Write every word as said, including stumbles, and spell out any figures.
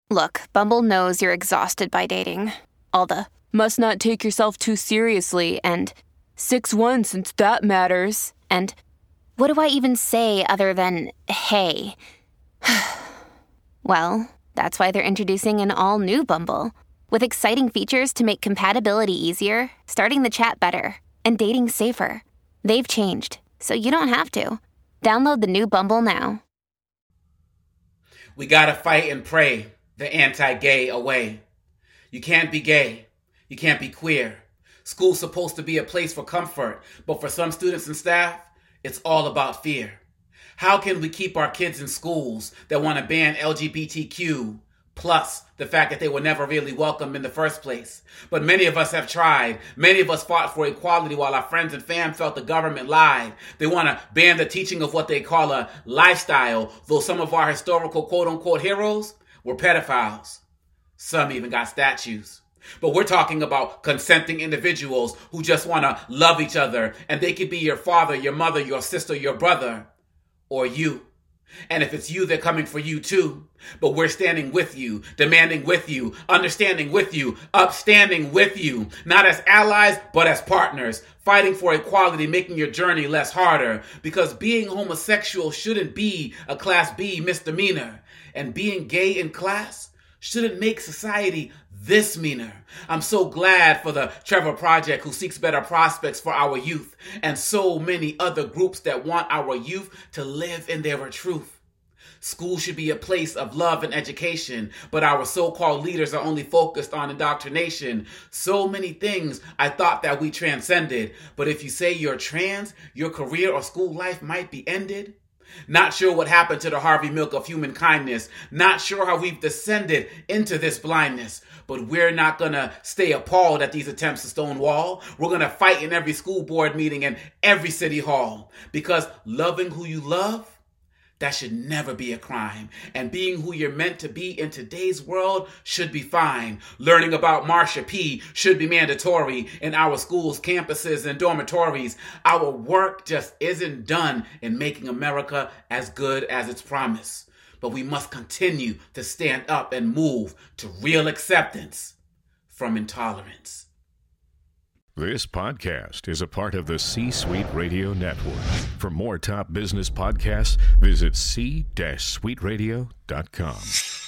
Look, Bumble knows you're exhausted by dating. All the, must not take yourself too seriously, and six one since that matters, and what do I even say other than, hey? Well, that's why they're introducing an all-new Bumble, with exciting features to make compatibility easier, starting the chat better, and dating safer. They've changed, so you don't have to. Download the new Bumble now. We gotta fight and pray the anti-gay away. You can't be gay. You can't be queer. School's supposed to be a place for comfort, but for some students and staff, it's all about fear. How can we keep our kids in schools that want to ban L G B T Q, plus the fact that they were never really welcome in the first place? But many of us have tried. Many of us fought for equality while our friends and fam felt the government lied. They want to ban the teaching of what they call a lifestyle, though some of our historical quote-unquote heroes were pedophiles. Some even got statues. But we're talking about consenting individuals who just want to love each other, and they could be your father, your mother, your sister, your brother, or you. And if it's you, they're coming for you too. But we're standing with you, demanding with you, understanding with you, upstanding with you, not as allies, but as partners, fighting for equality, making your journey less harder, because being homosexual shouldn't be a class B misdemeanor, and being gay in class shouldn't make society this meaner. I'm so glad for the Trevor Project, who seeks better prospects for our youth, and so many other groups that want our youth to live in their truth. School should be a place of love and education, but our so-called leaders are only focused on indoctrination. So many things I thought that we transcended, but if you say you're trans, your career or school life might be ended. Not sure what happened to the Harvey Milk of human kindness. Not sure how we've descended into this blindness. But we're not going to stay appalled at these attempts to stonewall. We're going to fight in every school board meeting and every city hall. Because loving who you love, that should never be a crime. And being who you're meant to be in today's world should be fine. Learning about Marsha P. should be mandatory in our schools, campuses, and dormitories. Our work just isn't done in making America as good as its promise. But we must continue to stand up and move to real acceptance from intolerance. This podcast is a part of the C-Suite Radio Network. For more top business podcasts, visit c suite radio dot com.